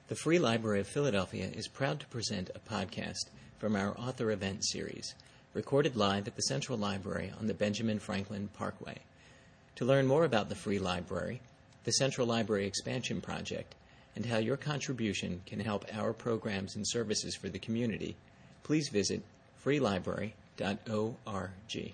The Free Library of Philadelphia is proud to present a podcast from our author event series, recorded live at the Central Library on the Benjamin Franklin Parkway. To learn more about the Free Library, the Central Library Expansion Project, and how your contribution can help our programs and services for the community, please visit freelibrary.org.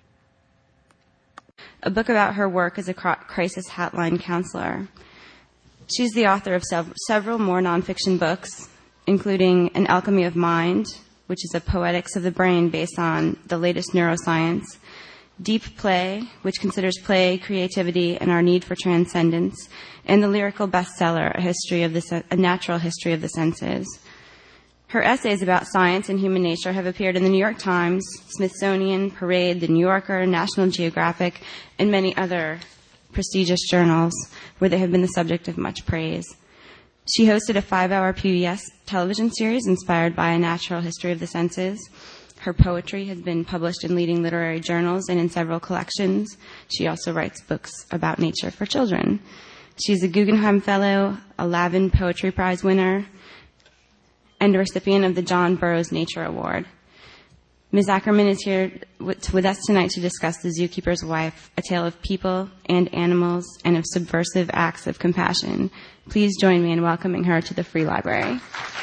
A book about her work as a crisis hotline counselor. She's the author of several more nonfiction books, including An Alchemy of Mind, which is a poetics of the brain based on the latest neuroscience, Deep Play, which considers play, creativity, and our need for transcendence, and the lyrical bestseller, A Natural History of the Senses. Her essays about science and human nature have appeared in the New York Times, Smithsonian, Parade, The New Yorker, National Geographic, and many other prestigious journals where they have been the subject of much praise. She hosted a 5-hour PBS television series inspired by A Natural History of the Senses. Her poetry has been published in leading literary journals and in several collections. She also writes books about nature for children. She's a Guggenheim Fellow, a Lavin Poetry Prize winner, and a recipient of the John Burroughs Nature Award. Ms. Ackerman is here with us tonight to discuss The Zookeeper's Wife, a tale of people and animals and of subversive acts of compassion. Please join me in welcoming her to the Free Library.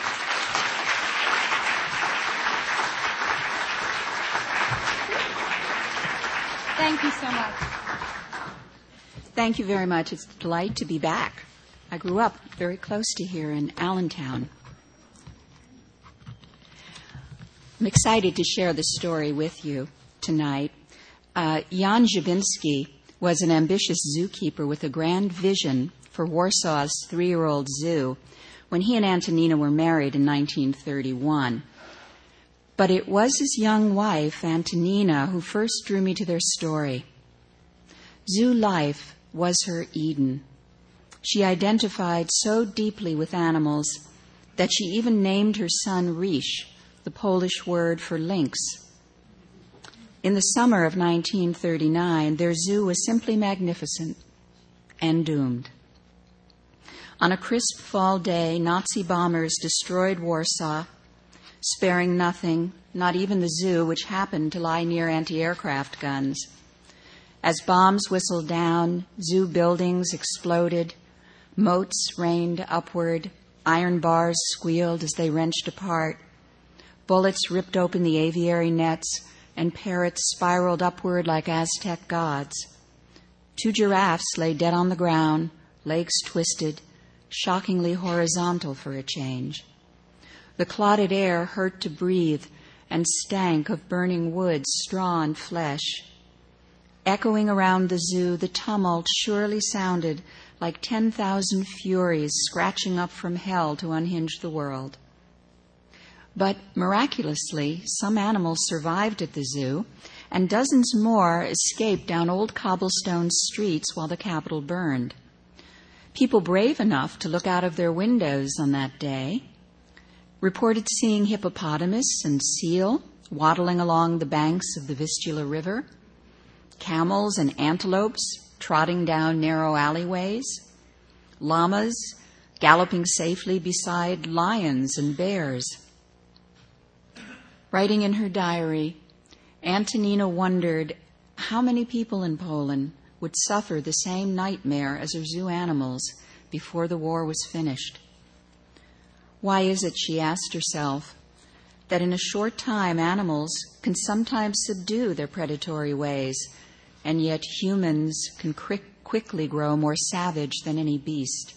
Thank you so much. Thank you very much. It's a delight to be back. I grew up very close to here in Allentown. I'm excited to share this story with you tonight. Jan Żabinski was an ambitious zookeeper with a grand vision for Warsaw's 3-year-old zoo when he and Antonina were married in 1931. But it was his young wife, Antonina, who first drew me to their story. Zoo life was her Eden. She identified so deeply with animals that she even named her son Rish, the Polish word for lynx. In the summer of 1939, their zoo was simply magnificent and doomed. On a crisp fall day, Nazi bombers destroyed Warsaw, sparing nothing, not even the zoo, which happened to lie near anti-aircraft guns. As bombs whistled down, zoo buildings exploded, moats rained upward, iron bars squealed as they wrenched apart. Bullets ripped open the aviary nets, and parrots spiraled upward like Aztec gods. 2 giraffes lay dead on the ground, legs twisted, shockingly horizontal for a change. The clotted air hurt to breathe and stank of burning wood, straw, and flesh. Echoing around the zoo, the tumult surely sounded like 10,000 furies scratching up from hell to unhinge the world. But miraculously, some animals survived at the zoo, and dozens more escaped down old cobblestone streets while the Capitol burned. People brave enough to look out of their windows on that day reported seeing hippopotamus and seal waddling along the banks of the Vistula River, camels and antelopes trotting down narrow alleyways, llamas galloping safely beside lions and bears. Writing in her diary, Antonina wondered how many people in Poland would suffer the same nightmare as her zoo animals before the war was finished. Why is it, she asked herself, that in a short time animals can sometimes subdue their predatory ways, and yet humans can quickly grow more savage than any beast?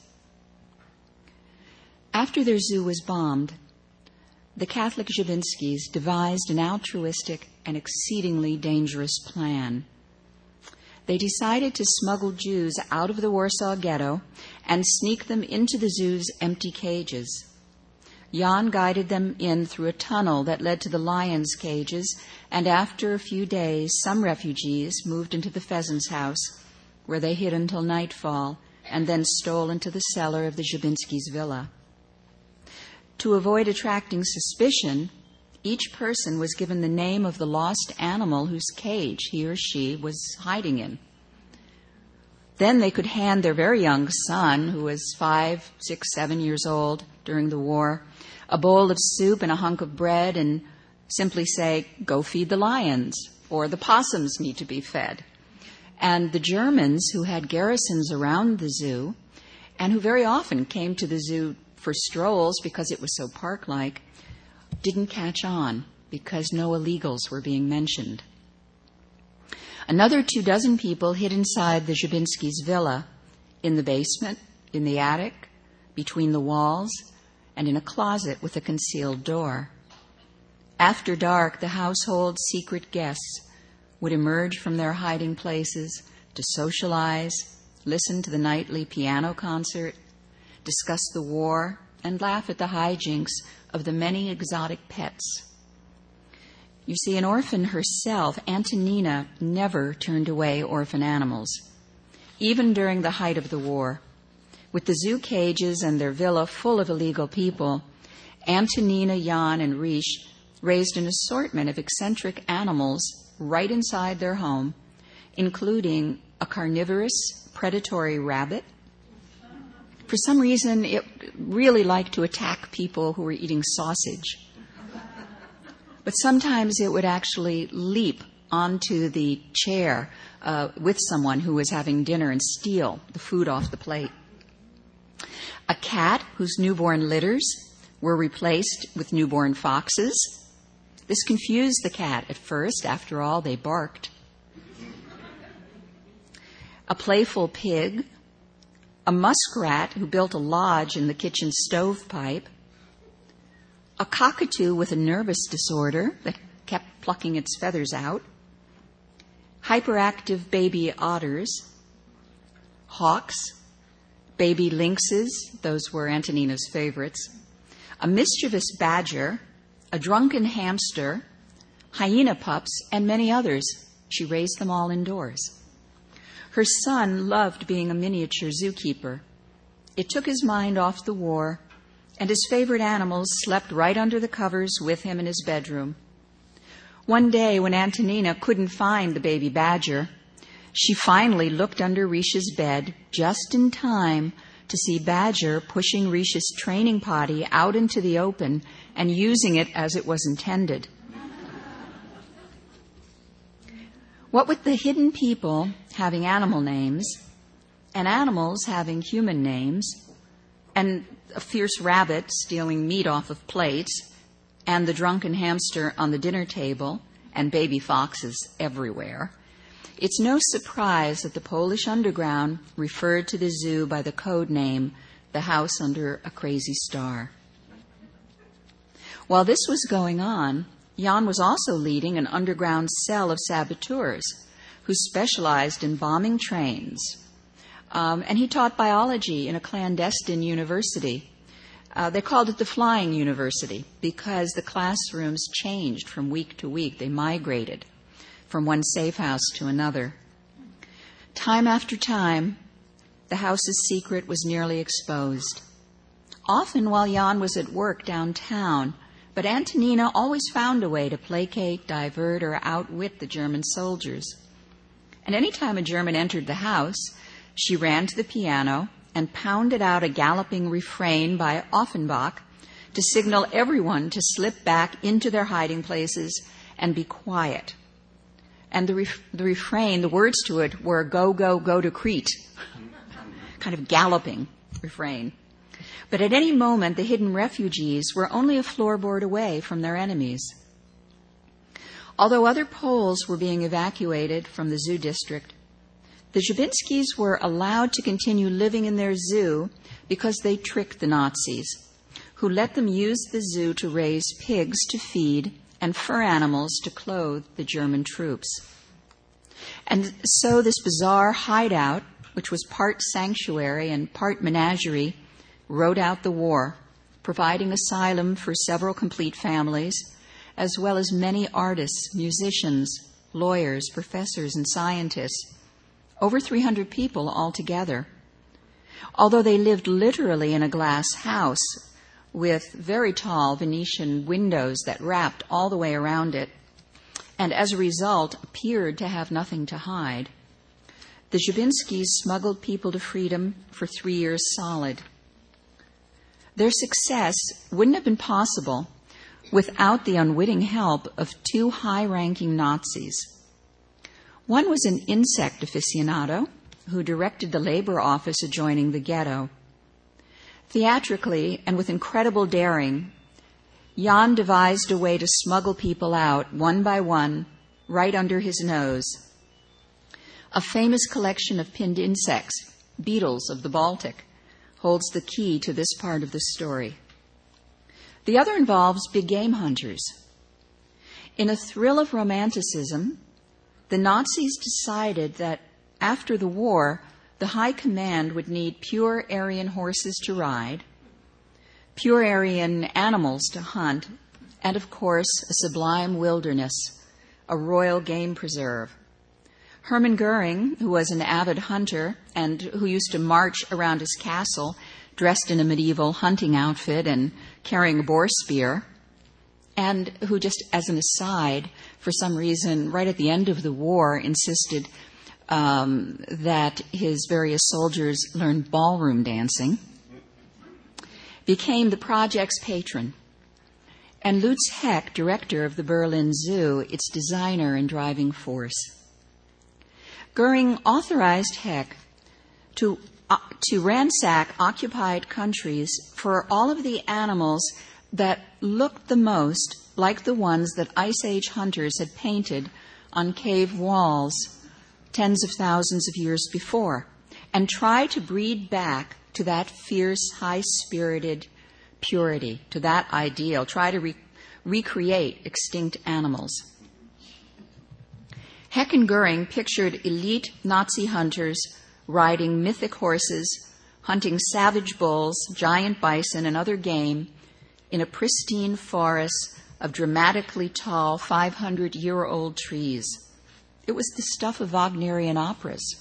After their zoo was bombed, the Catholic Żabinskis devised an altruistic and exceedingly dangerous plan. They decided to smuggle Jews out of the Warsaw Ghetto and sneak them into the zoo's empty cages. Jan guided them in through a tunnel that led to the lions' cages, and after a few days, some refugees moved into the pheasant's house, where they hid until nightfall, and then stole into the cellar of the Żabinskis' villa. To avoid attracting suspicion, each person was given the name of the lost animal whose cage he or she was hiding in. Then they could hand their very young son, who was 5, 6, 7 years old during the war, a bowl of soup and a hunk of bread and simply say, "Go feed the lions," or "The possums need to be fed." And the Germans, who had garrisons around the zoo and who very often came to the zoo for strolls because it was so park-like, didn't catch on because no illegals were being mentioned. Another 24 people hid inside the Dzhabinskis' villa, in the basement, in the attic, between the walls, and in a closet with a concealed door. After dark, the household's secret guests would emerge from their hiding places to socialize, listen to the nightly piano concert, discuss the war, and laugh at the hijinks of the many exotic pets. You see, an orphan herself, Antonina never turned away orphan animals, even during the height of the war. With the zoo cages and their villa full of illegal people, Antonina, Jan, and Risch raised an assortment of eccentric animals right inside their home, including a carnivorous, predatory rabbit. For some reason, it really liked to attack people who were eating sausage. But sometimes it would actually leap onto the chair with someone who was having dinner and steal the food off the plate. A cat whose newborn litters were replaced with newborn foxes. This confused the cat at first. After all, they barked. A playful pig. A muskrat who built a lodge in the kitchen stovepipe. A cockatoo with a nervous disorder that kept plucking its feathers out. Hyperactive baby otters. Hawks. Baby lynxes, those were Antonina's favorites. A mischievous badger. A drunken hamster. Hyena pups, and many others. She raised them all indoors. Her son loved being a miniature zookeeper. It took his mind off the war, and his favorite animals slept right under the covers with him in his bedroom. One day, when Antonina couldn't find the baby badger, she finally looked under Risch's bed just in time to see Badger pushing Risch's training potty out into the open and using it as it was intended. What with the hidden people having animal names, and animals having human names, and a fierce rabbit stealing meat off of plates, and the drunken hamster on the dinner table, and baby foxes everywhere, it's no surprise that the Polish underground referred to the zoo by the code name, the House Under a Crazy Star. While this was going on, Jan was also leading an underground cell of saboteurs who specialized in bombing trains. And he taught biology in a clandestine university. They called it the Flying University because the classrooms changed from week to week. They migrated from one safe house to another. Time after time, the house's secret was nearly exposed. Often while Jan was at work downtown, but Antonina always found a way to placate, divert, or outwit the German soldiers. And any time a German entered the house, she ran to the piano and pounded out a galloping refrain by Offenbach to signal everyone to slip back into their hiding places and be quiet. And the refrain, the words to it were, "Go, go, go to Crete." Kind of galloping refrain. But at any moment, the hidden refugees were only a floorboard away from their enemies. Although other Poles were being evacuated from the zoo district, the Dzhabinskis were allowed to continue living in their zoo because they tricked the Nazis, who let them use the zoo to raise pigs to feed and fur animals to clothe the German troops. And so this bizarre hideout, which was part sanctuary and part menagerie, rode out the war, providing asylum for several complete families, as well as many artists, musicians, lawyers, professors, and scientists. Over 300 people altogether. Although they lived literally in a glass house with very tall Venetian windows that wrapped all the way around it, and as a result appeared to have nothing to hide, the Dzhabinskis smuggled people to freedom for 3 years solid. Their success wouldn't have been possible without the unwitting help of 2 high-ranking Nazis. One was an insect aficionado who directed the labor office adjoining the ghetto. Theatrically and with incredible daring, Jan devised a way to smuggle people out one by one right under his nose. A famous collection of pinned insects, beetles of the Baltic, holds the key to this part of the story. The other involves big game hunters. In a thrill of romanticism, the Nazis decided that after the war, the High Command would need pure Aryan horses to ride, pure Aryan animals to hunt, and of course, a sublime wilderness, a royal game preserve. Hermann Goering, who was an avid hunter and who used to march around his castle dressed in a medieval hunting outfit and carrying a boar spear, and who, just as an aside, for some reason, right at the end of the war, insisted that his various soldiers learn ballroom dancing, became the project's patron, and Lutz Heck, director of the Berlin Zoo, its designer and driving force. Goering authorized Heck to ransack occupied countries for all of the animals that looked the most like the ones that Ice Age hunters had painted on cave walls tens of thousands of years before, and try to breed back to that fierce, high-spirited purity, to that ideal, try to recreate extinct animals. Heck and Goering pictured elite Nazi hunters riding mythic horses, hunting savage bulls, giant bison, and other game in a pristine forest of dramatically tall 500-year-old trees. It was the stuff of Wagnerian operas.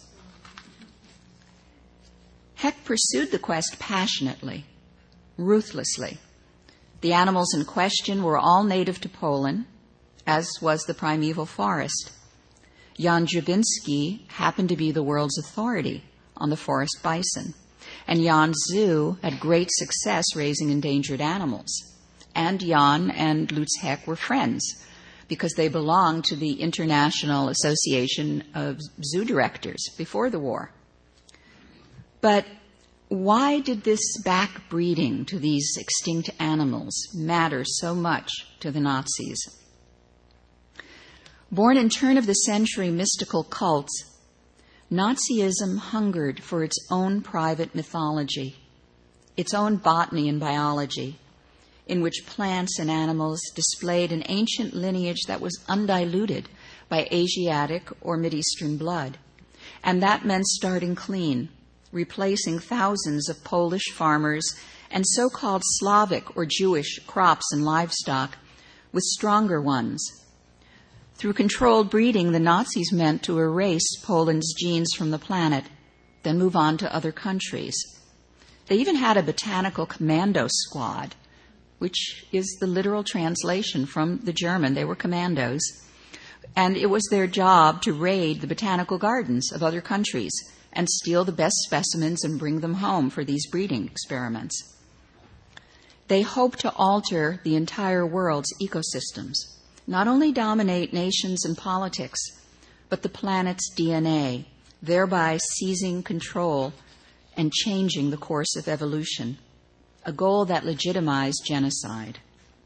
Heck pursued the quest passionately, ruthlessly. The animals in question were all native to Poland, as was the primeval forest. Jan Dzhabinski happened to be the world's authority on the forest bison, and Jan's zoo had great success raising endangered animals. And Jan and Lutz Heck were friends because they belonged to the International Association of Zoo Directors before the war. But why did this backbreeding to these extinct animals matter so much to the Nazis? Born in turn-of-the-century mystical cults, Nazism hungered for its own private mythology, its own botany and biology, in which plants and animals displayed an ancient lineage that was undiluted by Asiatic or Mideastern blood. And that meant starting clean, replacing thousands of Polish farmers and so-called Slavic or Jewish crops and livestock with stronger ones. Through controlled breeding, the Nazis meant to erase Poland's genes from the planet, then move on to other countries. They even had a botanical commando squad, which is the literal translation from the German. They were commandos. And it was their job to raid the botanical gardens of other countries and steal the best specimens and bring them home for these breeding experiments. They hoped to alter the entire world's ecosystems, not only dominate nations and politics, but the planet's DNA, thereby seizing control and changing the course of evolution, a goal that legitimized genocide.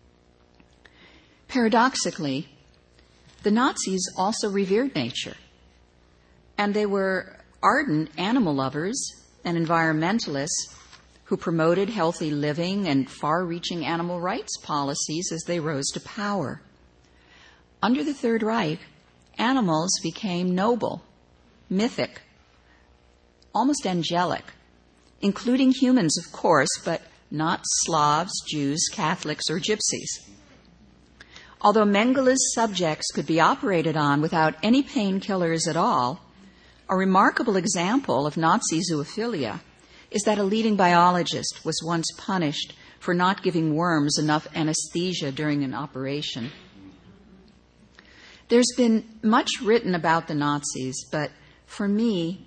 Paradoxically, the Nazis also revered nature, and they were ardent animal lovers and environmentalists who promoted healthy living and far-reaching animal rights policies as they rose to power. Under the Third Reich, animals became noble, mythic, almost angelic, including humans, of course, but not Slavs, Jews, Catholics, or Gypsies. Although Mengele's subjects could be operated on without any painkillers at all, a remarkable example of Nazi zoophilia is that a leading biologist was once punished for not giving worms enough anesthesia during an operation. There's been much written about the Nazis, but for me,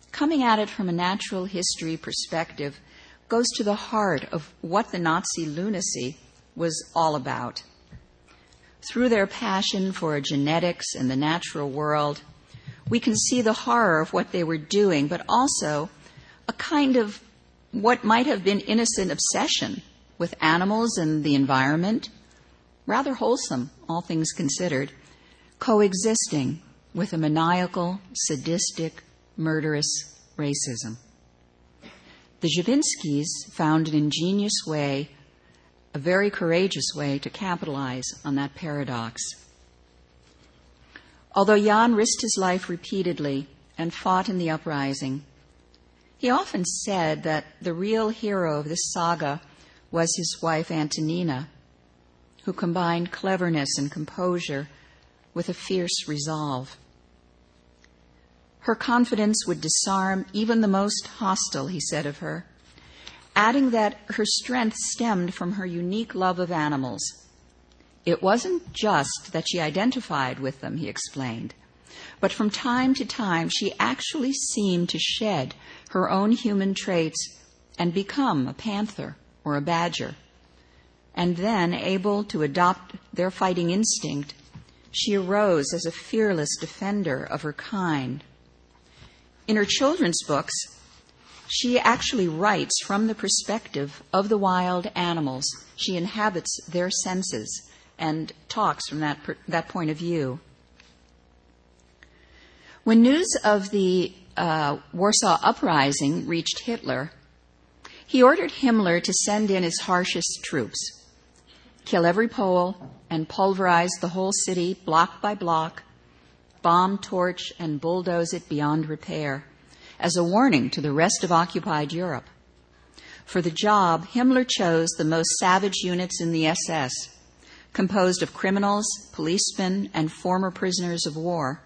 coming at it from a natural history perspective, goes to the heart of what the Nazi lunacy was all about. Through their passion for genetics and the natural world, we can see the horror of what they were doing, but also a kind of what might have been innocent obsession with animals and the environment, rather wholesome, all things considered, coexisting with a maniacal, sadistic, murderous racism. The Dzhabinskis found an ingenious way, a very courageous way to capitalize on that paradox. Although Jan risked his life repeatedly and fought in the uprising, he often said that the real hero of this saga was his wife Antonina, who combined cleverness and composure with a fierce resolve. Her confidence would disarm even the most hostile, he said of her, adding that her strength stemmed from her unique love of animals. It wasn't just that she identified with them, he explained, but from time to time she actually seemed to shed her own human traits and become a panther or a badger. And then, able to adopt their fighting instinct, she arose as a fearless defender of her kind. In her children's books, she actually writes from the perspective of the wild animals. She inhabits their senses and talks from that point of view. When news of the Warsaw Uprising reached Hitler, he ordered Himmler to send in his harshest troops, kill every Pole, and pulverize the whole city block by block, bomb, torch, and bulldoze it beyond repair, as a warning to the rest of occupied Europe. For the job, Himmler chose the most savage units in the SS, composed of criminals, policemen, and former prisoners of war.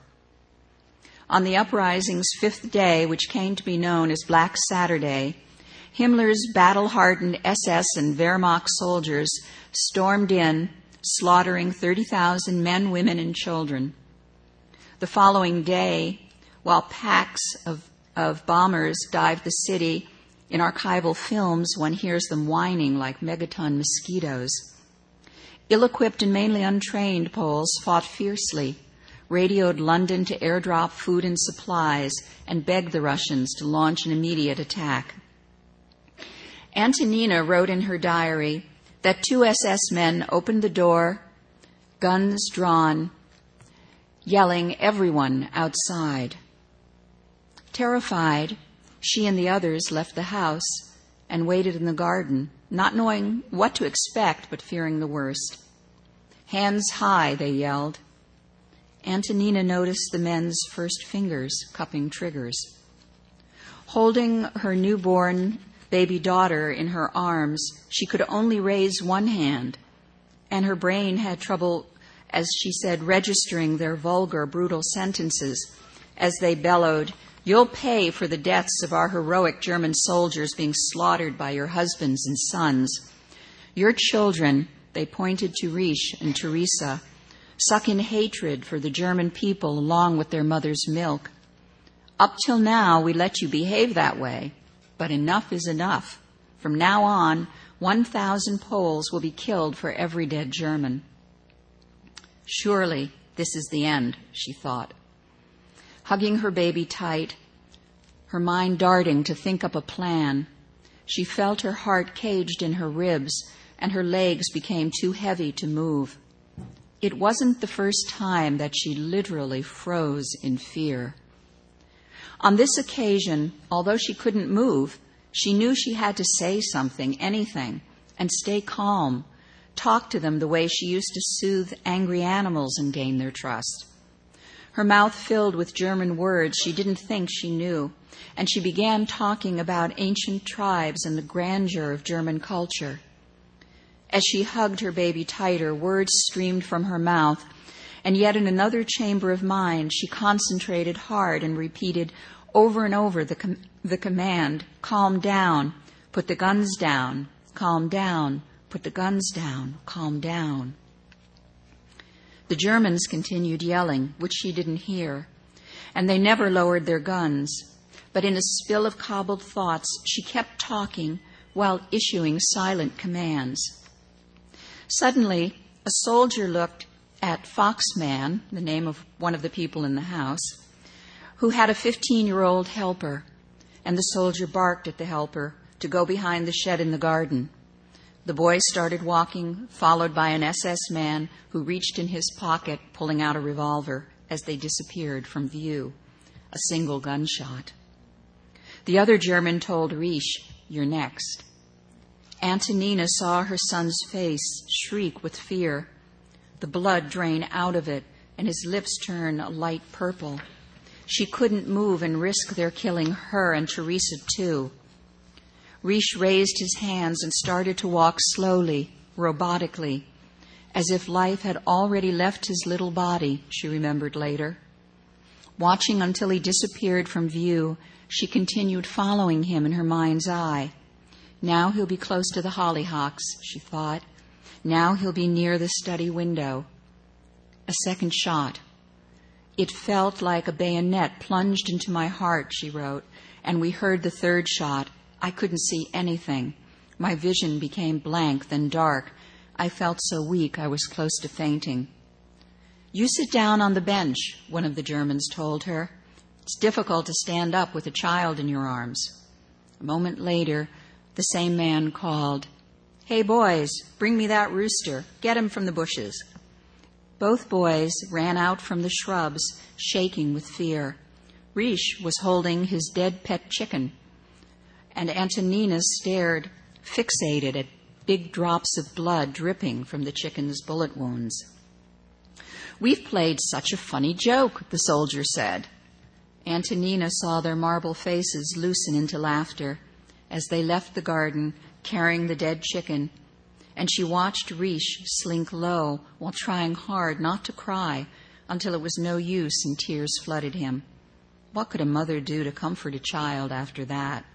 On the uprising's fifth day, which came to be known as Black Saturday, Himmler's battle-hardened SS and Wehrmacht soldiers stormed in, slaughtering 30,000 men, women, and children. The following day, while packs of bombers dived the city, in archival films one hears them whining like megaton mosquitoes. Ill-equipped and mainly untrained Poles fought fiercely, radioed London to airdrop food and supplies, and begged the Russians to launch an immediate attack. Antonina wrote in her diary that 2 SS men opened the door, guns drawn, yelling, "Everyone outside." Terrified, she and the others left the house and waited in the garden, not knowing what to expect but fearing the worst. "Hands high," they yelled. Antonina noticed the men's first fingers cupping triggers. Holding her newborn baby daughter in her arms, she could only raise one hand, and her brain had trouble, as she said, registering their vulgar, brutal sentences as they bellowed, "You'll pay for the deaths of our heroic German soldiers being slaughtered by your husbands and sons. Your children," they pointed to Risch and Teresa, "suck in hatred for the German people along with their mother's milk. Up till now, we let you behave that way, but enough is enough. From now on, 1,000 Poles will be killed for every dead German." Surely this is the end, she thought. Hugging her baby tight, her mind darting to think up a plan, she felt her heart caged in her ribs and her legs became too heavy to move. It wasn't the first time that she literally froze in fear. On this occasion, although she couldn't move, she knew she had to say something, anything, and stay calm, talk to them the way she used to soothe angry animals and gain their trust. Her mouth filled with German words she didn't think she knew, and she began talking about ancient tribes and the grandeur of German culture. As she hugged her baby tighter, words streamed from her mouth, and yet in another chamber of mind she concentrated hard and repeated over and over the command, "Calm down, put the guns down, calm down, put the guns down, calm down." The Germans continued yelling, which she didn't hear, and they never lowered their guns. but in a spill of cobbled thoughts, she kept talking while issuing silent commands. Suddenly, a soldier looked at Foxman, the name of one of the people in the house, who had a 15-year-old helper, and the soldier barked at the helper to go behind the shed in the garden. The boy started walking, followed by an SS man who reached in his pocket, pulling out a revolver as they disappeared from view. A single gunshot. The other German told Riche, "You're next." Antonina saw her son's face shriek with fear, the blood drain out of it, and his lips turn a light purple. She couldn't move and risk their killing her and Teresa too. Riche raised his hands and started to walk slowly, robotically, as if life had already left his little body, she remembered later. Watching until he disappeared from view, she continued following him in her mind's eye. Now he'll be close to the hollyhocks, she thought. Now he'll be near the study window. A second shot. It felt like a bayonet plunged into my heart, she wrote, and we heard the third shot. I couldn't see anything. My vision became blank, then dark. I felt so weak I was close to fainting. "You sit down on the bench," one of the Germans told her. "It's difficult to stand up with a child in your arms." A moment later, the same man called, "Hey, boys, bring me that rooster. Get him from the bushes." Both boys ran out from the shrubs, shaking with fear. Riche was holding his dead pet chicken, and Antonina stared, fixated at big drops of blood dripping from the chicken's bullet wounds. "We've played such a funny joke," the soldier said. Antonina saw their marble faces loosen into laughter as they left the garden carrying the dead chicken, and she watched Riche slink low while trying hard not to cry until it was no use and tears flooded him. What could a mother do to comfort a child after that?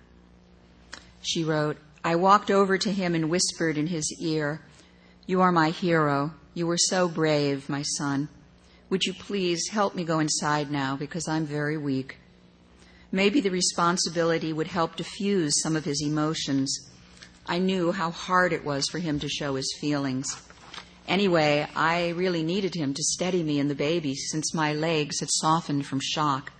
She wrote, "I walked over to him and whispered in his ear, 'You are my hero. You were so brave, my son. Would you please help me go inside now because I'm very weak?' Maybe the responsibility would help diffuse some of his emotions. I knew how hard it was for him to show his feelings. Anyway, I really needed him to steady me and the baby since my legs had softened from shock."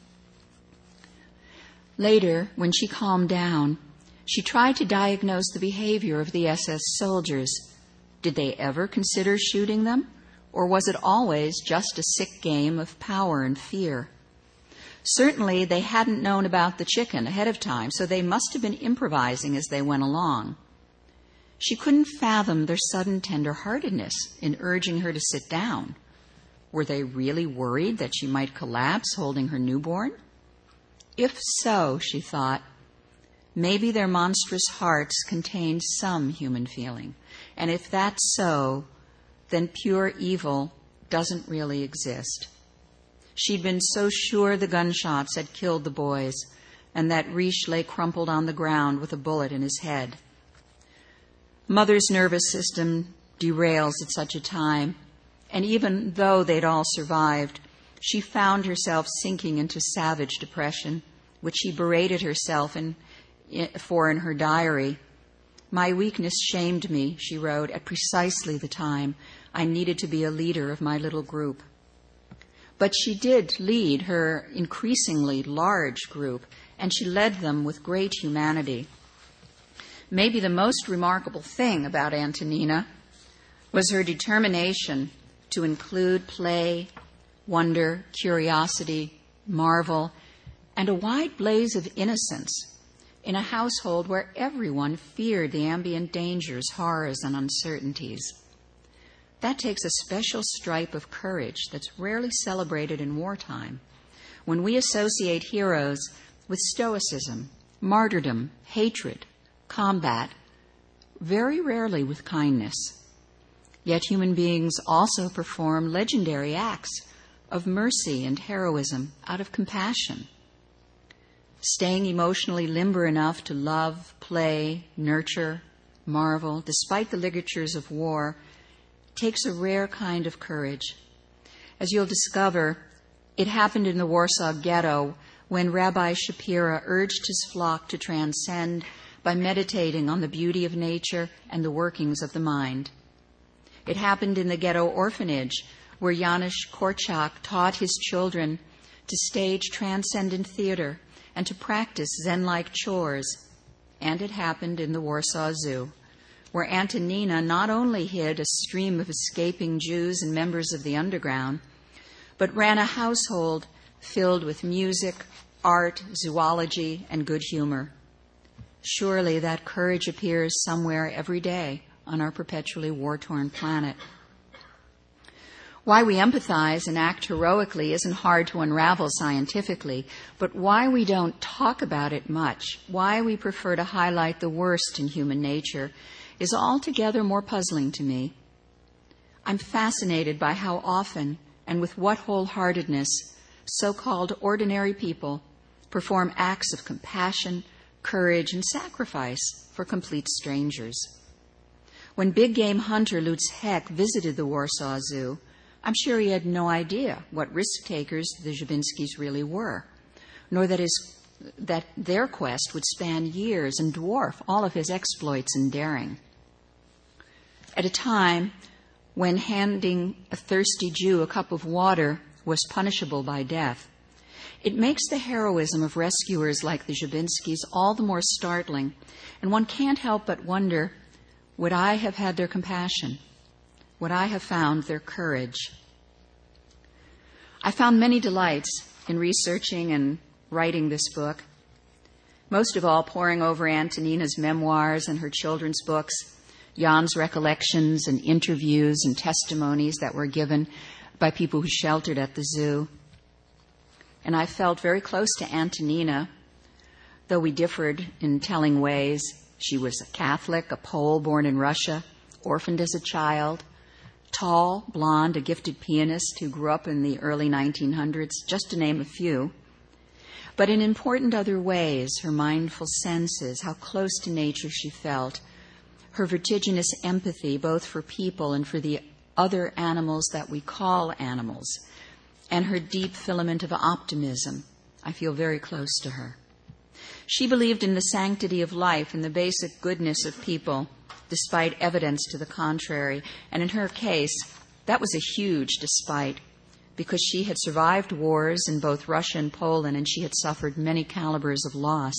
Later, when she calmed down, she tried to diagnose the behavior of the SS soldiers. Did they ever consider shooting them? Or was it always just a sick game of power and fear? Certainly, they hadn't known about the chicken ahead of time, so they must have been improvising as they went along. She couldn't fathom their sudden tender-heartedness in urging her to sit down. Were they really worried that she might collapse holding her newborn? If so, she thought, maybe their monstrous hearts contained some human feeling. And if that's so, then pure evil doesn't really exist. She'd been so sure the gunshots had killed the boys and that Riche lay crumpled on the ground with a bullet in his head. Mother's nervous system derails at such a time, and even though they'd all survived, she found herself sinking into savage depression, which she berated herself for in her diary. "My weakness shamed me," she wrote, "at precisely the time I needed to be a leader of my little group." But she did lead her increasingly large group, and she led them with great humanity. Maybe the most remarkable thing about Antonina was her determination to include play, wonder, curiosity, marvel, and a wide blaze of innocence in a household where everyone feared the ambient dangers, horrors, and uncertainties. That takes a special stripe of courage that's rarely celebrated in wartime, when we associate heroes with stoicism, martyrdom, hatred, combat, very rarely with kindness. Yet human beings also perform legendary acts of mercy and heroism out of compassion. Staying emotionally limber enough to love, play, nurture, marvel, despite the ligatures of war, takes a rare kind of courage. As you'll discover, it happened in the Warsaw Ghetto when Rabbi Shapira urged his flock to transcend by meditating on the beauty of nature and the workings of the mind. It happened in the ghetto orphanage, where Janusz Korczak taught his children to stage transcendent theater and to practice Zen-like chores. And it happened in the Warsaw Zoo, where Antonina not only hid a stream of escaping Jews and members of the underground, but ran a household filled with music, art, zoology, and good humor. Surely that courage appears somewhere every day on our perpetually war-torn planet. Why we empathize and act heroically isn't hard to unravel scientifically, but why we don't talk about it much, why we prefer to highlight the worst in human nature, is altogether more puzzling to me. I'm fascinated by how often and with what wholeheartedness so-called ordinary people perform acts of compassion, courage, and sacrifice for complete strangers. When big game hunter Lutz Heck visited the Warsaw Zoo, I'm sure he had no idea what risk-takers the Dzhabinskis really were, nor that their quest would span years and dwarf all of his exploits and daring. At a time when handing a thirsty Jew a cup of water was punishable by death, it makes the heroism of rescuers like the Dzhabinskis all the more startling, and one can't help but wonder, would I have had their compassion? Would I have found their courage? I found many delights in researching and writing this book, most of all poring over Antonina's memoirs and her children's books, Jan's recollections and interviews and testimonies that were given by people who sheltered at the zoo. And I felt very close to Antonina, though we differed in telling ways. She was a Catholic, a Pole born in Russia, orphaned as a child, tall, blonde, a gifted pianist who grew up in the early 1900s, just to name a few. But in important other ways, her mindful senses, how close to nature she felt, her vertiginous empathy both for people and for the other animals that we call animals, and her deep filament of optimism. I feel very close to her. She believed in the sanctity of life and the basic goodness of people, despite evidence to the contrary. And in her case, that was a huge despite, because she had survived wars in both Russia and Poland, and she had suffered many calibers of loss.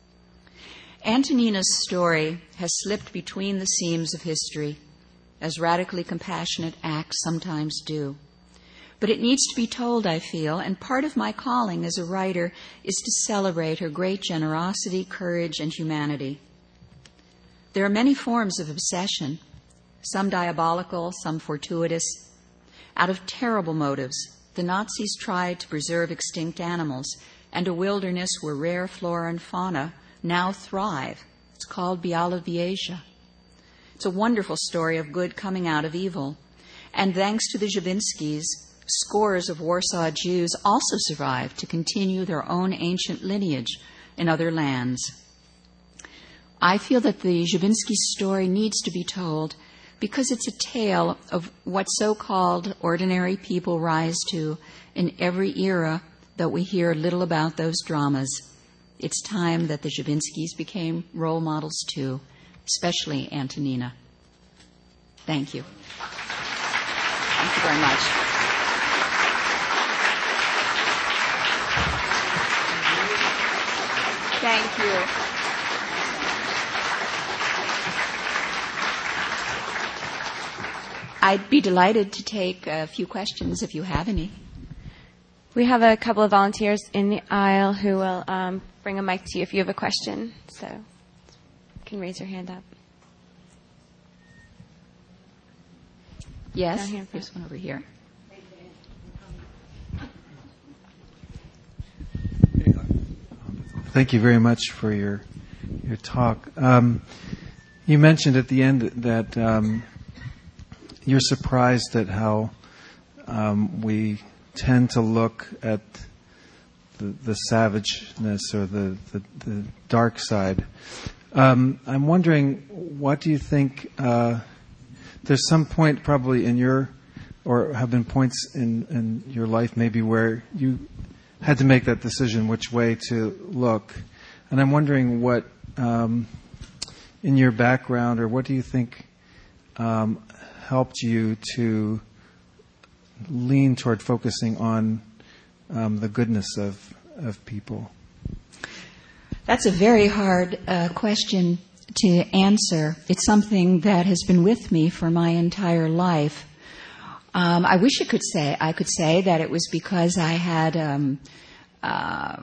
Antonina's story has slipped between the seams of history, as radically compassionate acts sometimes do. But it needs to be told, I feel, and part of my calling as a writer is to celebrate her great generosity, courage, and humanity. There are many forms of obsession, some diabolical, some fortuitous. Out of terrible motives, the Nazis tried to preserve extinct animals and a wilderness where rare flora and fauna now thrive. It's called Białowieża. It's a wonderful story of good coming out of evil. And thanks to the Dzhabinskis, scores of Warsaw Jews also survived to continue their own ancient lineage in other lands. I feel that the Dzhabinski story needs to be told because it's a tale of what so-called ordinary people rise to in every era that we hear little about those dramas. It's time that the Dzhabinskis became role models too, especially Antonina. Thank you. Thank you very much. Thank you. I'd be delighted to take a few questions if you have any. We have a couple of volunteers in the aisle who will bring a mic to you if you have a question. So you can raise your hand up. Yes, there's one over here. Thank you very much for your talk. You mentioned at the end that you're surprised at how we tend to look at the savageness or the dark side. I'm wondering, what do you think? There's some point probably in your, or have been points in your life maybe where you had to make that decision which way to look. And I'm wondering what, in your background, or what do you think helped you to lean toward focusing on the goodness of people? That's a very hard question to answer. It's something that has been with me for my entire life. I wish I could say that it was because I had a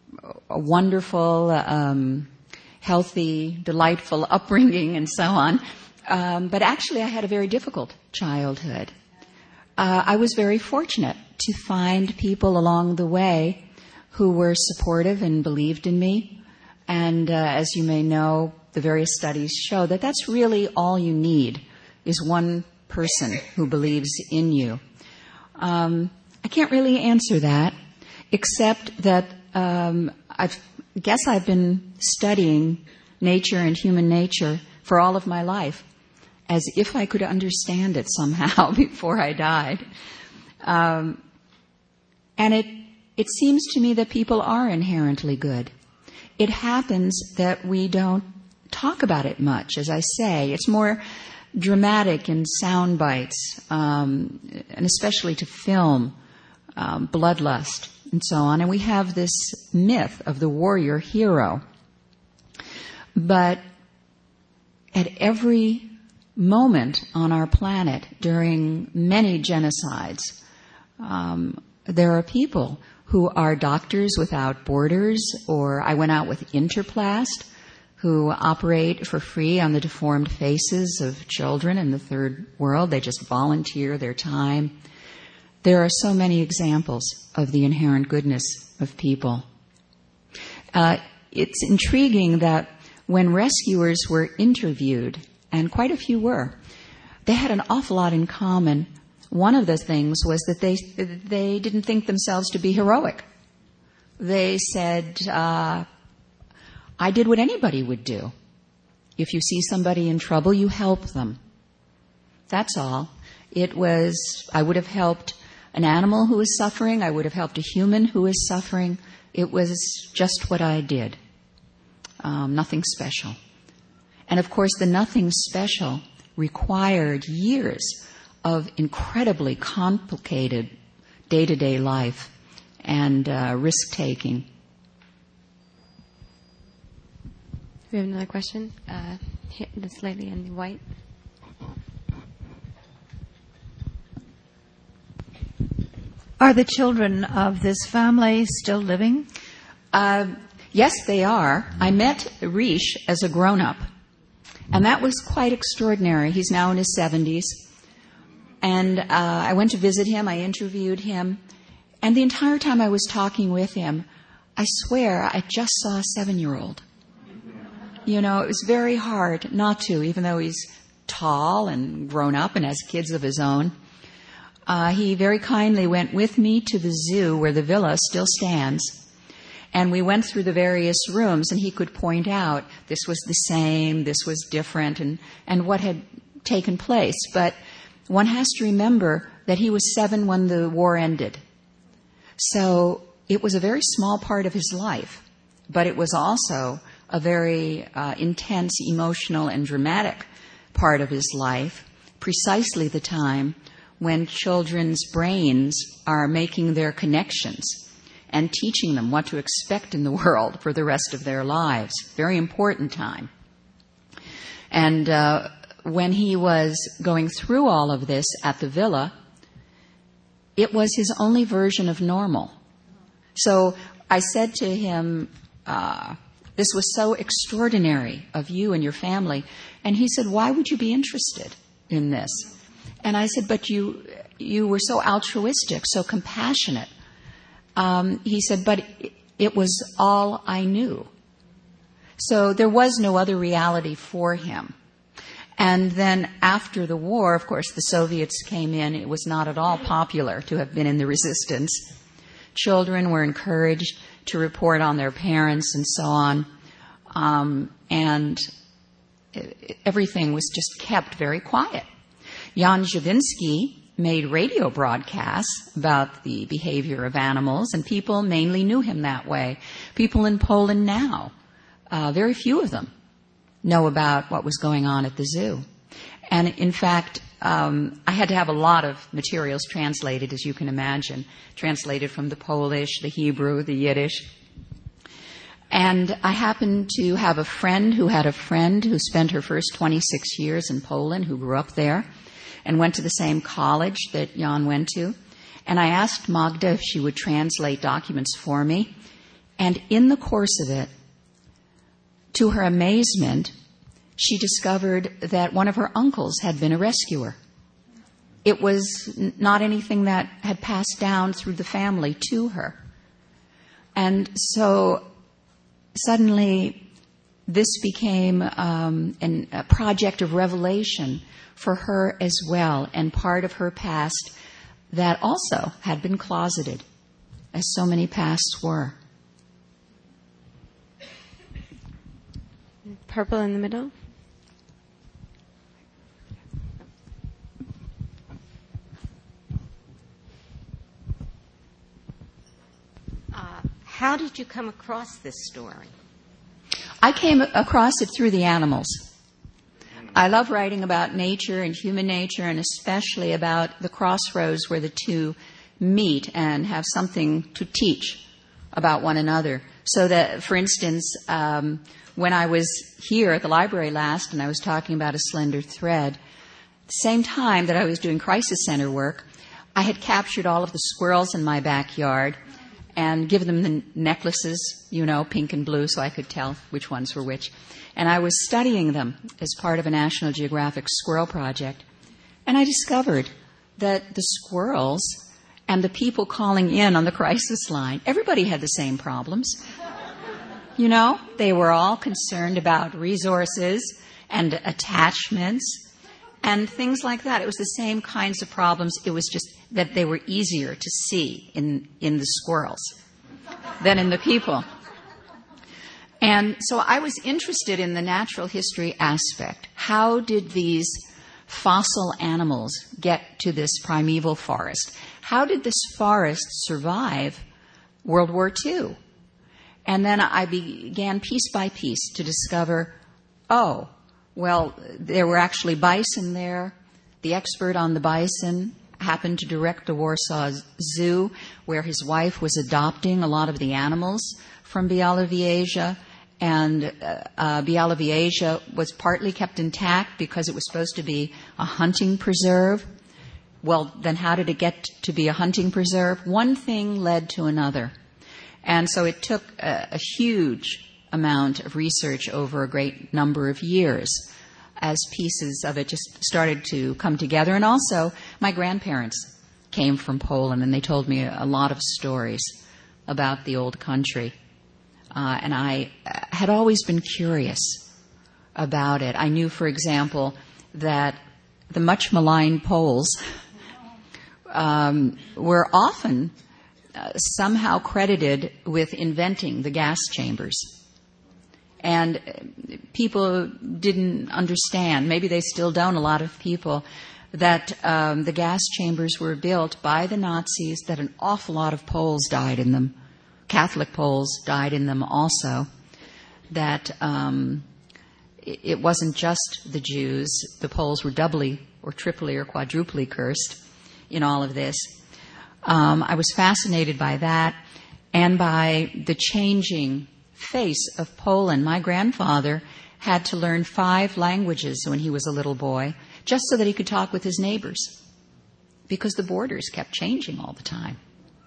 wonderful, healthy, delightful upbringing and so on. But actually, I had a very difficult childhood. I was very fortunate to find people along the way who were supportive and believed in me. And as you may know, the various studies show that that's really all you need, is one person who believes in you. I can't really answer that, except that I guess I've been studying nature and human nature for all of my life, as if I could understand it somehow before I died. And it seems to me that people are inherently good. It happens that we don't talk about it much, as I say. It's more dramatic in sound bites, and especially to film, bloodlust, and so on. And we have this myth of the warrior hero. But at every moment on our planet, during many genocides, there are people who are Doctors Without Borders, or I went out with Interplast, who operate for free on the deformed faces of children in the third world. They just volunteer their time. There are so many examples of the inherent goodness of people. It's intriguing that when rescuers were interviewed, and quite a few were, they had an awful lot in common. One of the things was that they didn't think themselves to be heroic. They said, I did what anybody would do. If you see somebody in trouble, you help them. That's all. I would have helped an animal who was suffering. I would have helped a human who was suffering. It was just what I did. Nothing special. And of course, the nothing special required years of incredibly complicated day-to-day life and risk-taking. We have another question. Here, this lady in the white. Are the children of this family still living? Yes, they are. I met Rish as a grown-up, and that was quite extraordinary. He's now in his 70s. And I went to visit him. I interviewed him. And the entire time I was talking with him, I swear I just saw a 7-year-old. You know, it was very hard not to, even though he's tall and grown up and has kids of his own. He very kindly went with me to the zoo where the villa still stands. And we went through the various rooms, and he could point out this was the same, this was different, and what had taken place. But one has to remember that he was 7 when the war ended. So it was a very small part of his life, but it was also a very intense, emotional, and dramatic part of his life, precisely the time when children's brains are making their connections and teaching them what to expect in the world for the rest of their lives. Very important time. And when he was going through all of this at the villa, it was his only version of normal. So I said to him, this was so extraordinary of you and your family. And he said, why would you be interested in this? And I said, but you were so altruistic, so compassionate. He said, but it was all I knew. So there was no other reality for him. And then after the war, of course, the Soviets came in. It was not at all popular to have been in the resistance. Children were encouraged to report on their parents and so on. And everything was just kept very quiet. Jan Javinsky made radio broadcasts about the behavior of animals, and people mainly knew him that way. People in Poland now, very few of them know about what was going on at the zoo. And in fact, I had to have a lot of materials translated, as you can imagine, translated from the Polish, the Hebrew, the Yiddish. And I happened to have a friend who had a friend who spent her first 26 years in Poland, who grew up there and went to the same college that Jan went to. And I asked Magda if she would translate documents for me. And in the course of it, to her amazement, she discovered that one of her uncles had been a rescuer. It was not anything that had passed down through the family to her. And so suddenly this became a project of revelation for her as well, and part of her past that also had been closeted, as so many pasts were. Purple in the middle. How did you come across this story? I came across it through the animals. I love writing about nature and human nature, and especially about the crossroads where the two meet and have something to teach about one another. So that, for instance, when I was here at the library last and I was talking about a slender thread, at the same time that I was doing crisis center work, I had captured all of the squirrels in my backyard and given them the necklaces, pink and blue, so I could tell which ones were which. And I was studying them as part of a National Geographic squirrel project. And I discovered that the squirrels and the people calling in on the crisis line, everybody had the same problems. They were all concerned about resources and attachments and things like that. It was the same kinds of problems. It was just that they were easier to see in the squirrels than in the people. And so I was interested in the natural history aspect. How did these fossil animals get to this primeval forest? How did this forest survive World War II? And then I began piece by piece to discover, there were actually bison there. The expert on the bison happened to direct the Warsaw Zoo, where his wife was adopting a lot of the animals from Białowieża. And Białowieża was partly kept intact because it was supposed to be a hunting preserve. Well, then how did it get to be a hunting preserve? One thing led to another. And so it took a huge amount of research over a great number of years as pieces of it just started to come together. And also, my grandparents came from Poland, and they told me a lot of stories about the old country. And I had always been curious about it. I knew, for example, that the much maligned Poles were often somehow credited with inventing the gas chambers. And people didn't understand, maybe they still don't, a lot of people, that the gas chambers were built by the Nazis, that an awful lot of Poles died in them. Catholic Poles died in them also. That it wasn't just the Jews. The Poles were doubly or triply or quadruply cursed in all of this. I was fascinated by that and by the changing face of Poland. My grandfather had to learn 5 languages when he was a little boy, just so that he could talk with his neighbors, because the borders kept changing all the time.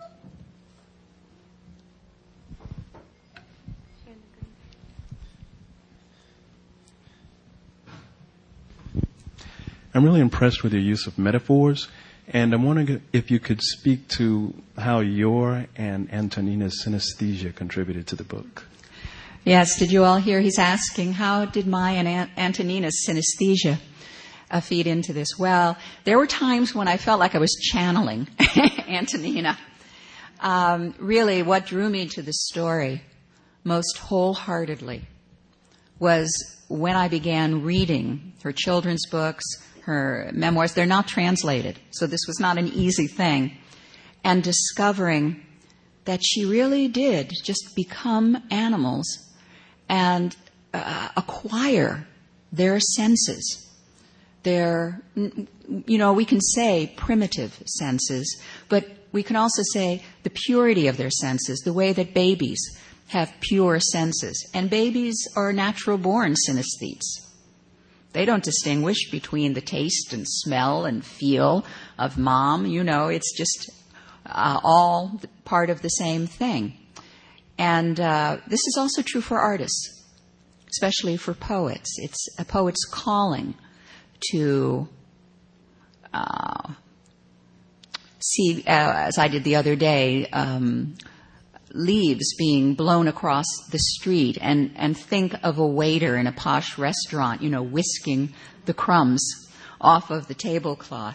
I'm really impressed with your use of metaphors, and I'm wondering if you could speak to how your and Antonina's synesthesia contributed to the book. Yes, did you all hear? He's asking, how did my and Antonina's synesthesia feed into this? Well, there were times when I felt like I was channeling Antonina. Really, what drew me to the story most wholeheartedly was when I began reading her children's books, her memoirs. They're not translated, so this was not an easy thing. And discovering that she really did just become animals and acquire their senses. Their, we can say primitive senses, but we can also say the purity of their senses, the way that babies have pure senses. And babies are natural-born synesthetes. They don't distinguish between the taste and smell and feel of mom. It's just all part of the same thing. And this is also true for artists, especially for poets. It's a poet's calling to see, as I did the other day, leaves being blown across the street and think of a waiter in a posh restaurant, whisking the crumbs off of the tablecloth.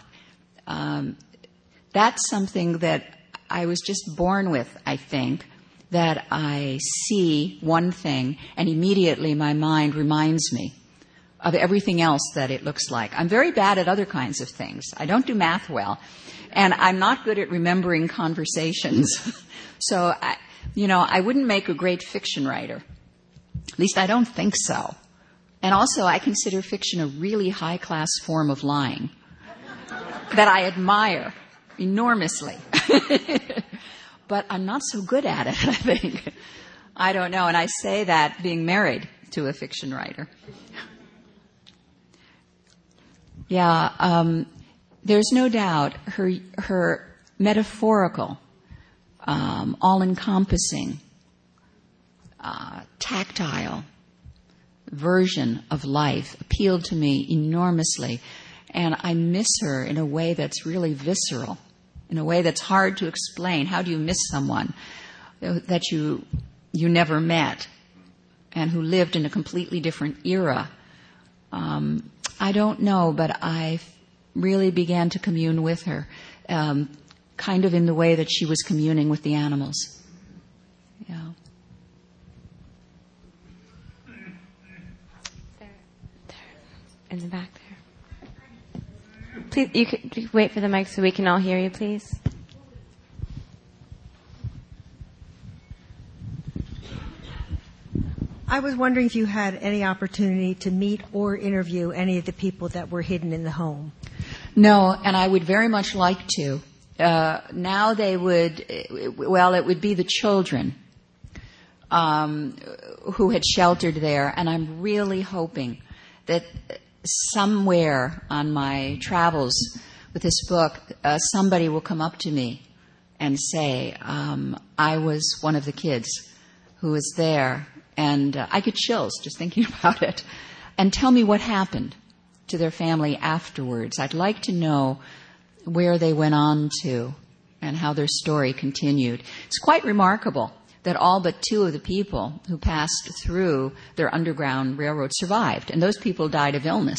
That's something that I was just born with, I think, that I see one thing and immediately my mind reminds me of everything else that it looks like. I'm very bad at other kinds of things. I don't do math well, and I'm not good at remembering conversations. So, I wouldn't make a great fiction writer. At least I don't think so. And also, I consider fiction a really high-class form of lying that I admire enormously. But I'm not so good at it, I think. I don't know. And I say that being married to a fiction writer. Yeah, there's no doubt her metaphorical, all-encompassing, tactile version of life appealed to me enormously. And I miss her in a way that's really visceral, in a way that's hard to explain. How do you miss someone that you never met and who lived in a completely different era? I don't know, but I really began to commune with her, kind of in the way that she was communing with the animals. Yeah. There, in the back there. Please, you could wait for the mic so we can all hear you, please. I was wondering if you had any opportunity to meet or interview any of the people that were hidden in the home. No, and I would very much like to. Now they would, it would be the children who had sheltered there, and I'm really hoping that somewhere on my travels with this book, somebody will come up to me and say, I was one of the kids who was there. And I get chills just thinking about it. And tell me what happened to their family afterwards. I'd like to know where they went on to and how their story continued. It's quite remarkable that all but two of the people who passed through their Underground Railroad survived. And those people died of illness.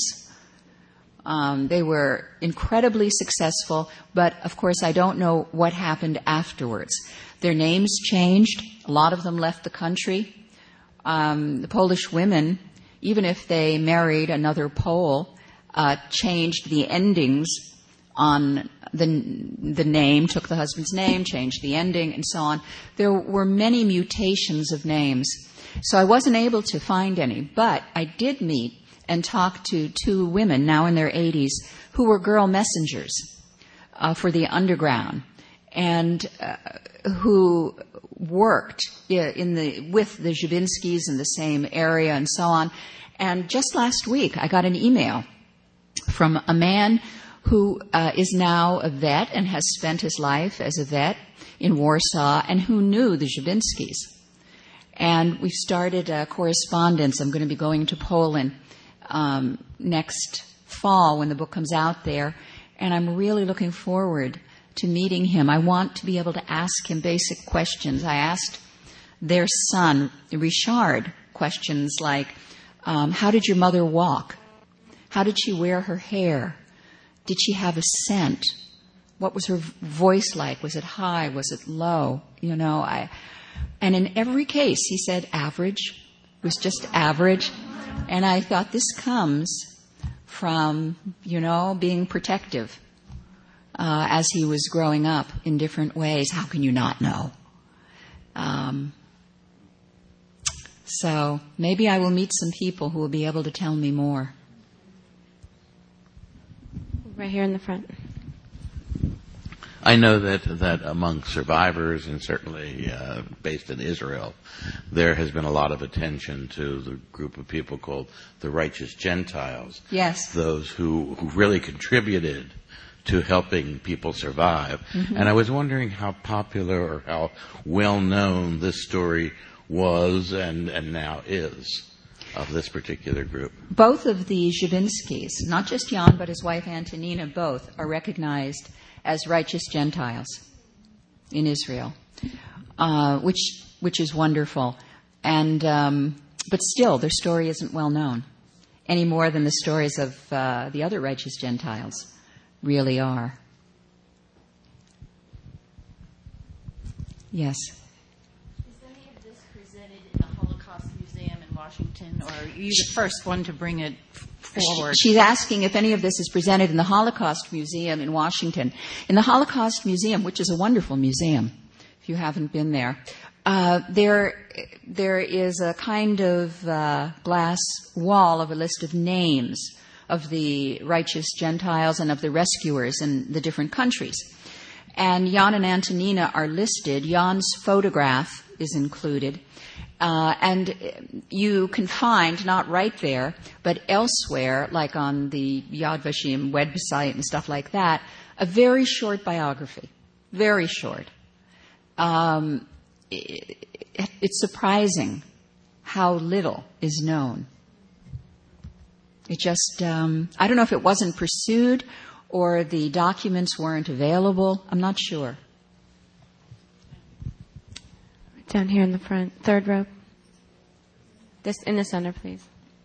They were incredibly successful, but of course I don't know what happened afterwards. Their names changed. A lot of them left the country. The Polish women, even if they married another Pole, changed the endings on the name, took the husband's name, changed the ending, and so on. There were many mutations of names. So I wasn't able to find any, but I did meet and talk to two women, now in their 80s, who were girl messengers for the Underground, and who worked with the Zhibinskys in the same area and so on. And just last week, I got an email from a man who is now a vet and has spent his life as a vet in Warsaw and who knew the Zhibinskys. And we've started a correspondence. I'm going to be going to Poland next fall when the book comes out there. And I'm really looking forward to meeting him. I want to be able to ask him basic questions. I asked their son, Richard, questions like, how did your mother walk? How did she wear her hair? Did she have a scent? What was her voice like? Was it high? Was it low? And in every case, he said average. It was just average. And I thought, this comes from, being protective as he was growing up in different ways. How can you not know? So maybe I will meet some people who will be able to tell me more. Right here in the front. I know that among survivors, and certainly based in Israel, there has been a lot of attention to the group of people called the Righteous Gentiles. Yes. Those who really contributed to helping people survive. Mm-hmm. And I was wondering how popular or how well known this story was and now is of this particular group. Both of the Żabinskis, not just Jan but his wife Antonina, both are recognized as righteous Gentiles in Israel, which is wonderful. And but still, their story isn't well known any more than the stories of the other righteous Gentiles really are. Yes. Is any of this presented in the Holocaust Museum in Washington, or are you the first one to bring it forward? She's asking if any of this is presented in the Holocaust Museum in Washington. In the Holocaust Museum, which is a wonderful museum, if you haven't been there, there is a kind of glass wall of a list of names of the righteous Gentiles and of the rescuers in the different countries. And Jan and Antonina are listed. Jan's photograph is included. And you can find, not right there, but elsewhere, like on the Yad Vashem website and stuff like that, a very short biography. Very short. It's surprising how little is known. It just, I don't know if it wasn't pursued or the documents weren't available. I'm not sure. Down here in the front, third row. This in the center, please.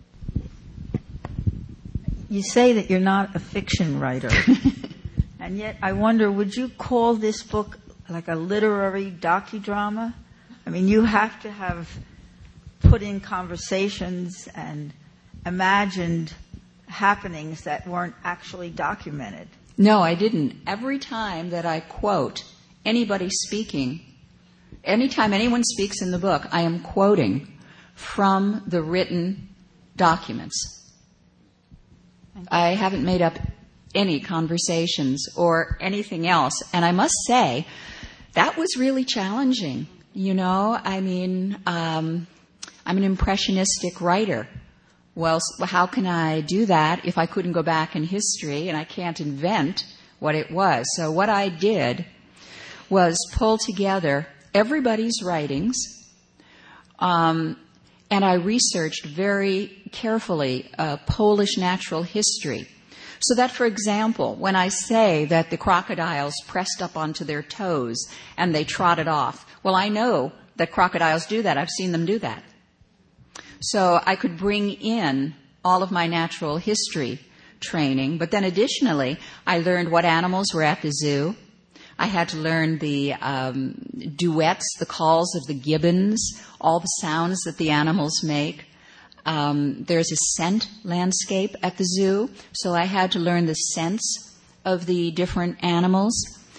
You say that you're not a fiction writer. And yet I wonder, would you call this book like a literary docudrama? I mean, you have to have put in conversations and imagined happenings that weren't actually documented. No, I didn't. Every time that I quote anybody speaking, anytime anyone speaks in the book, I am quoting from the written documents. I haven't made up any conversations or anything else. And I must say, that was really challenging. I mean, I'm an impressionistic writer. Well, how can I do that if I couldn't go back in history and I can't invent what it was? So what I did was pull together everybody's writings, and I researched very carefully Polish natural history. So that, for example, when I say that the crocodiles pressed up onto their toes and they trotted off, well, I know that crocodiles do that. I've seen them do that. So I could bring in all of my natural history training, but then additionally, I learned what animals were at the zoo. I had to learn the duets, the calls of the gibbons, all the sounds that the animals make. There's a scent landscape at the zoo, so I had to learn the scents of the different animals.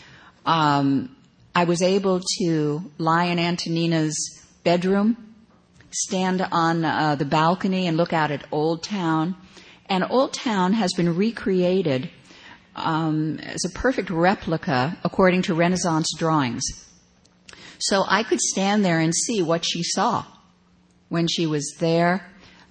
I was able to lie in Antonina's bedroom, stand on the balcony and look out at Old Town. And Old Town has been recreated as a perfect replica according to Renaissance drawings. So I could stand there and see what she saw when she was there.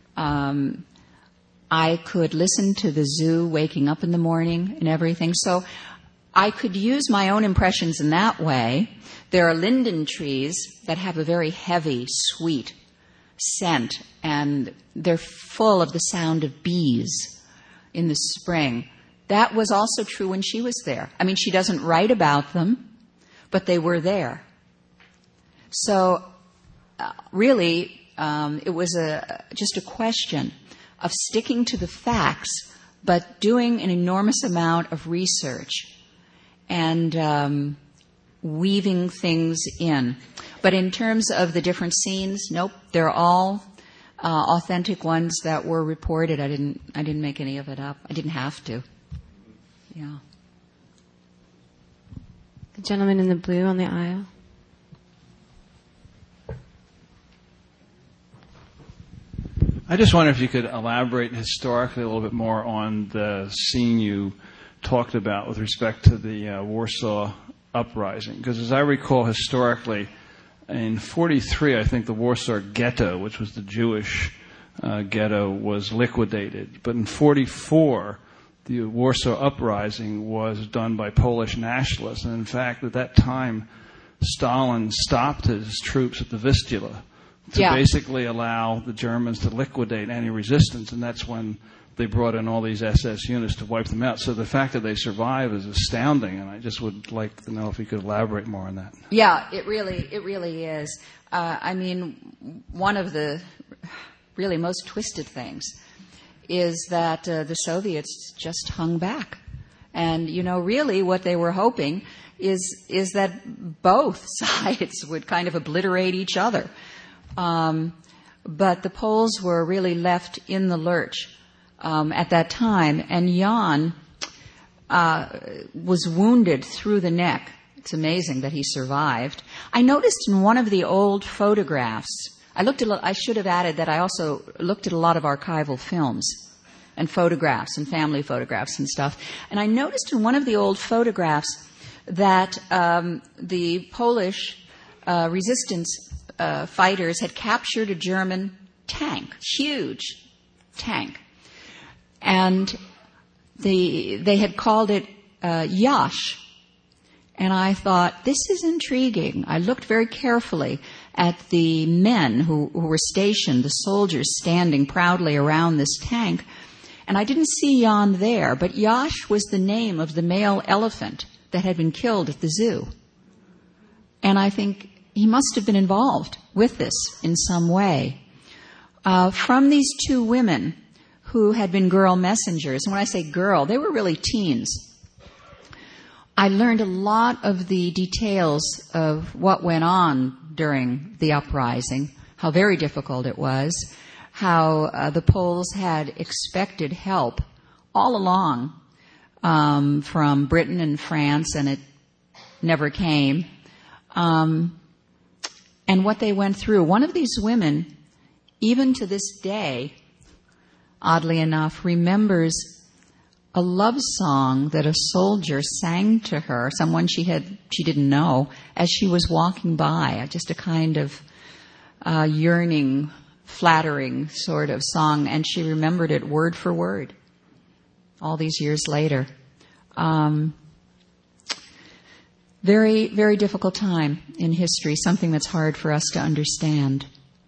I could listen to the zoo waking up in the morning and everything. So I could use my own impressions in that way. There are linden trees that have a very heavy, sweet scent, and they're full of the sound of bees in the spring. That was also true when she was there. I mean, she doesn't write about them, but they were there. So really, it was just a question of sticking to the facts, but doing an enormous amount of research and weaving things in. But in terms of the different scenes, nope, they're all authentic ones that were reported. I didn't make any of it up. I didn't have to. Yeah. The gentleman in the blue on the aisle. I just wonder if you could elaborate historically a little bit more on the scene you talked about with respect to the Warsaw Uprising. Because as I recall historically, in 1943, I think the Warsaw Ghetto, which was the Jewish ghetto, was liquidated. But in 1944, the Warsaw Uprising was done by Polish nationalists. And in fact, at that time, Stalin stopped his troops at the Vistula to basically allow the Germans to liquidate any resistance, and that's when they brought in all these SS units to wipe them out. So the fact that they survive is astounding, and I just would like to know if you could elaborate more on that. Yeah, it really is. I mean, one of the really most twisted things is that the Soviets just hung back. And, really what they were hoping is that both sides would kind of obliterate each other. But the Poles were really left in the lurch at that time, and Jan was wounded through the neck. It's amazing that he survived. I noticed in one of the old photographs, I should have added that I also looked at a lot of archival films and photographs and family photographs and stuff, and I noticed in one of the old photographs that the Polish resistance fighters had captured a German tank, huge tank. And they had called it Yash. And I thought, this is intriguing. I looked very carefully at the men who were stationed, the soldiers standing proudly around this tank. And I didn't see Jan there, but Yash was the name of the male elephant that had been killed at the zoo. And I think he must have been involved with this in some way. From these two women who had been girl messengers, and when I say girl, they were really teens, I learned a lot of the details of what went on during the uprising, how very difficult it was, how the Poles had expected help all along from Britain and France, and it never came. And what they went through. One of these women, even to this day, oddly enough, remembers a love song that a soldier sang to her, someone she didn't know, as she was walking by. Just a kind of yearning, flattering sort of song, and she remembered it word for word all these years later. Very, very difficult time in history, something that's hard for us to understand.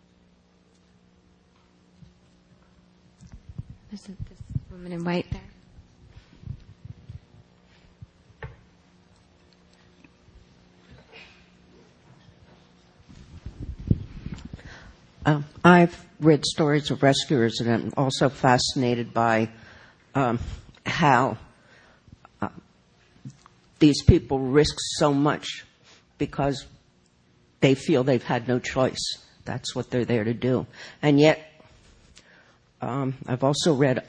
There's this woman in white there. I've read stories of rescuers, and I'm also fascinated by how these people risk so much because they feel they've had no choice. That's what they're there to do. And yet, I've also read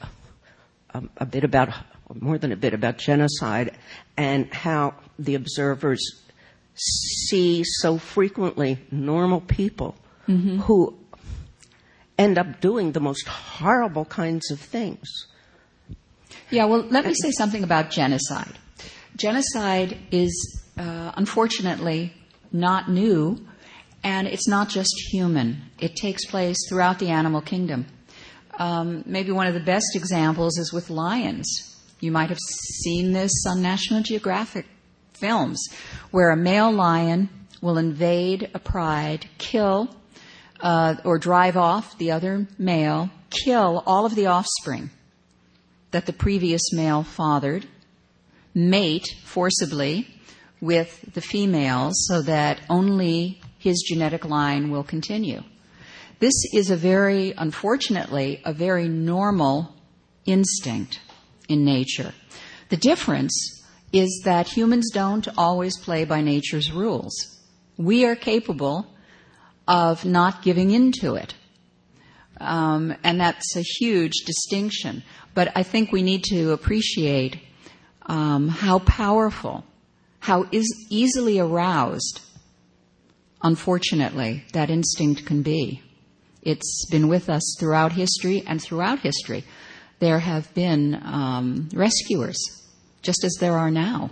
more than a bit about genocide and how the observers see so frequently normal people who end up doing the most horrible kinds of things. Yeah, well, let me say something about genocide. Genocide is, unfortunately, not new, and it's not just human. It takes place throughout the animal kingdom. Maybe one of the best examples is with lions. You might have seen this on National Geographic films, where a male lion will invade a pride, kill or drive off the other male, kill all of the offspring that the previous male fathered, mate forcibly with the females so that only his genetic line will continue. This is unfortunately, a very normal instinct in nature. The difference is that humans don't always play by nature's rules. We are capable of not giving in to it. And that's a huge distinction. But I think we need to appreciate how powerful, how easily aroused, unfortunately, that instinct can be. It's been with us throughout history, and throughout history there have been rescuers, just as there are now.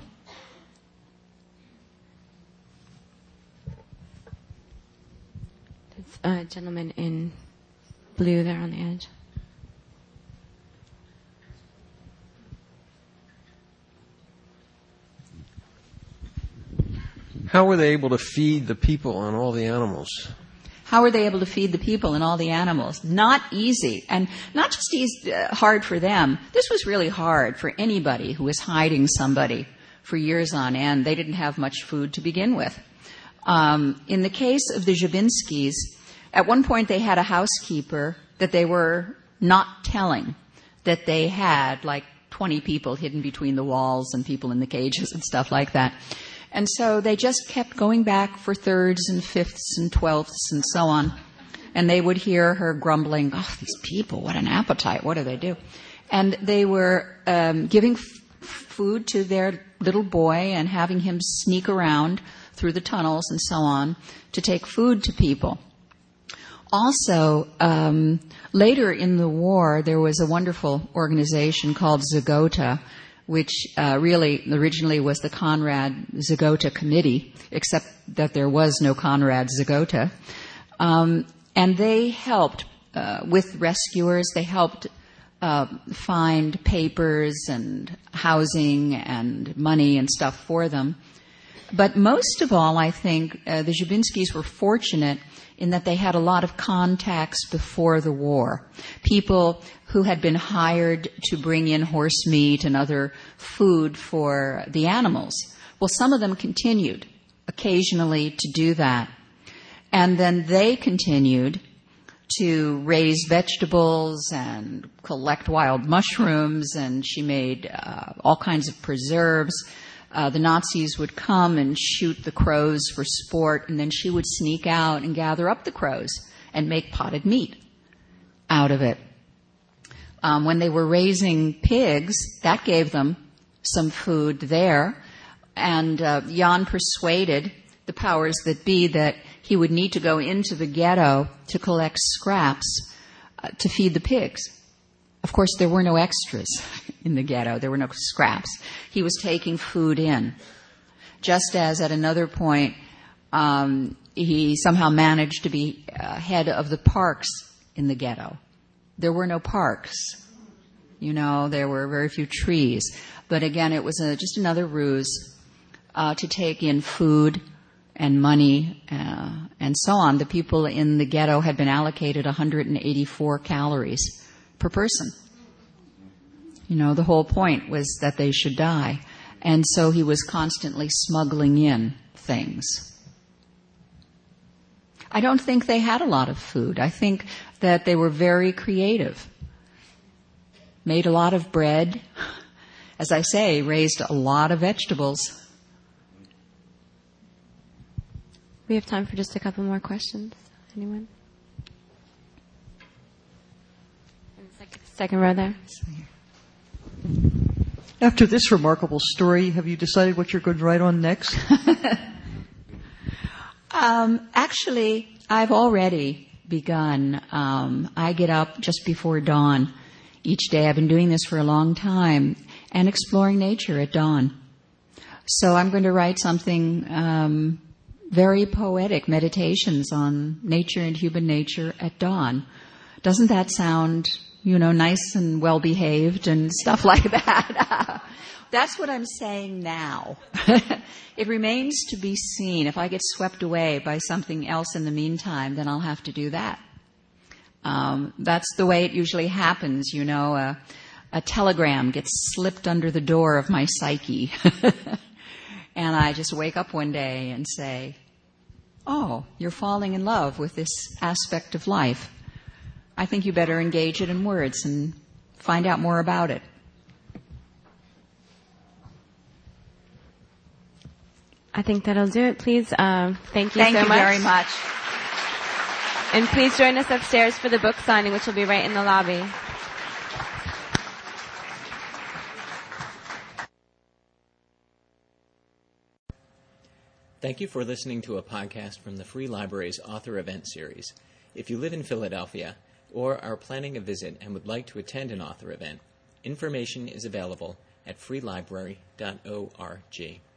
There's a gentleman in blue there on the edge. How were they able to feed the people and all the animals? How were they able to feed the people and all the animals? Not easy, and not just hard for them. This was really hard for anybody who was hiding somebody for years on end. They didn't have much food to begin with. In the case of the Zhibinskys, at one point they had a housekeeper that they were not telling that they had like 20 people hidden between the walls and people in the cages and stuff like that. And so they just kept going back for thirds and fifths and twelfths and so on. And they would hear her grumbling, "Oh, these people, what an appetite, what do they do?" And they were giving food to their little boy and having him sneak around through the tunnels and so on to take food to people. Also, later in the war, there was a wonderful organization called Zagota, which really originally was the Conrad Zagota Committee, except that there was no Conrad Zagota. And they helped with rescuers. They helped find papers and housing and money and stuff for them. But most of all, I think the Zhibinskys were fortunate in that they had a lot of contacts before the war. People who had been hired to bring in horse meat and other food for the animals. Well, some of them continued occasionally to do that. And then they continued to raise vegetables and collect wild mushrooms, and she made all kinds of preserves. The Nazis would come and shoot the crows for sport, and then she would sneak out and gather up the crows and make potted meat out of it. When they were raising pigs, that gave them some food there, and Jan persuaded the powers that be that he would need to go into the ghetto to collect scraps to feed the pigs. Of course, there were no extras in the ghetto. There were no scraps. He was taking food in. Just as at another point, he somehow managed to be head of the parks in the ghetto. There were no parks. You know, there were very few trees. But again, it was just another ruse to take in food and money and so on. The people in the ghetto had been allocated 184 calories per person. You know, the whole point was that they should die. And so he was constantly smuggling in things. I don't think they had a lot of food. I think that they were very creative. Made a lot of bread. As I say, raised a lot of vegetables. We have time for just a couple more questions. Anyone? Second row there. After this remarkable story, have you decided what you're going to write on next? Actually, I've already begun. I get up just before dawn each day. I've been doing this for a long time and exploring nature at dawn. So I'm going to write something very poetic, meditations on nature and human nature at dawn. Doesn't that sound, you know, nice and well-behaved and stuff like that? That's what I'm saying now. It remains to be seen. If I get swept away by something else in the meantime, then I'll have to do that. That's the way it usually happens, you know. A telegram gets slipped under the door of my psyche. And I just wake up one day and say, "Oh, you're falling in love with this aspect of life. I think you better engage it in words and find out more about it." I think that'll do it. Please, thank you so much. Thank you very much. And please join us upstairs for the book signing, which will be right in the lobby. Thank you for listening to a podcast from the Free Library's Author Event Series. If you live in Philadelphia or are planning a visit and would like to attend an author event, information is available at freelibrary.org.